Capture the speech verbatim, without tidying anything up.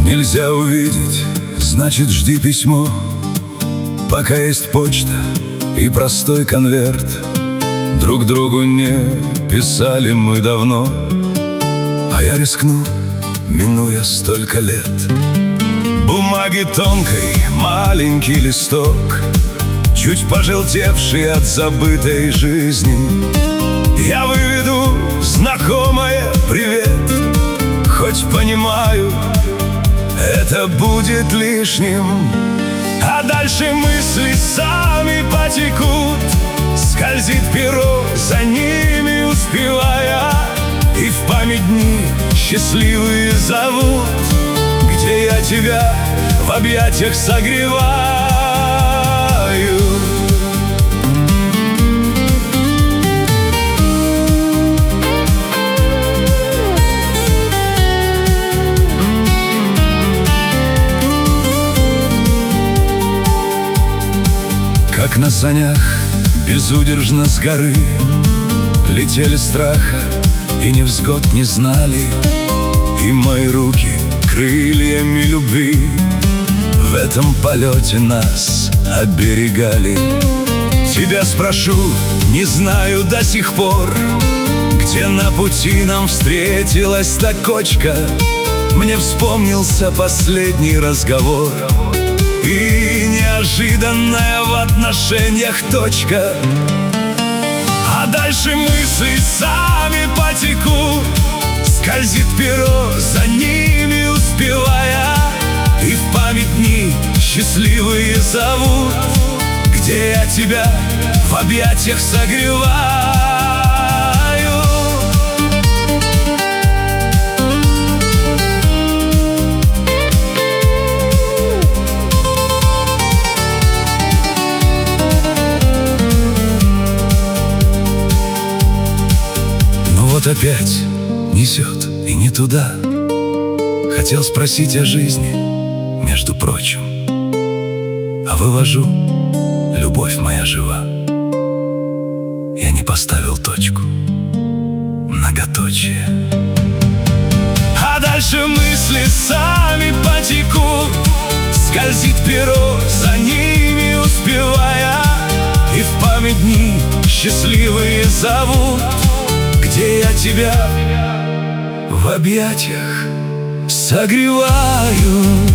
Нельзя увидеть, значит, жди письмо. Пока есть почта и простой конверт, друг другу не писали мы давно. А я рискну, минуя столько лет. Бумаги тонкой, маленький листок, чуть пожелтевший от забытой жизни. Я выведу знакомое «Привет», хоть понимаю, это будет лишним. А дальше мысли сами потекут, скользит перо, за ними успевая. И в память дни счастливые зовут, где я тебя в объятиях согреваю. Как на санях безудержно с горы летели страха и невзгод не знали, и мои руки крыльями любви в этом полете нас оберегали. Тебя спрошу, не знаю до сих пор, где на пути нам встретилась та кочка. Мне вспомнился последний разговор и неожиданная в отношениях точка. А дальше мысли сами потекут, скользит перо, за ними успевая. И в память дни счастливые зовут, где я тебя в объятиях согреваю. Вот опять несет и не туда. Хотел спросить о жизни, между прочим, а вывожу: любовь моя жива. Я не поставил точку, многоточие. А дальше мысли сами потекут, скользит перо, за ними успевая. И в память дни счастливые зовут, где я тебя в объятиях согреваю.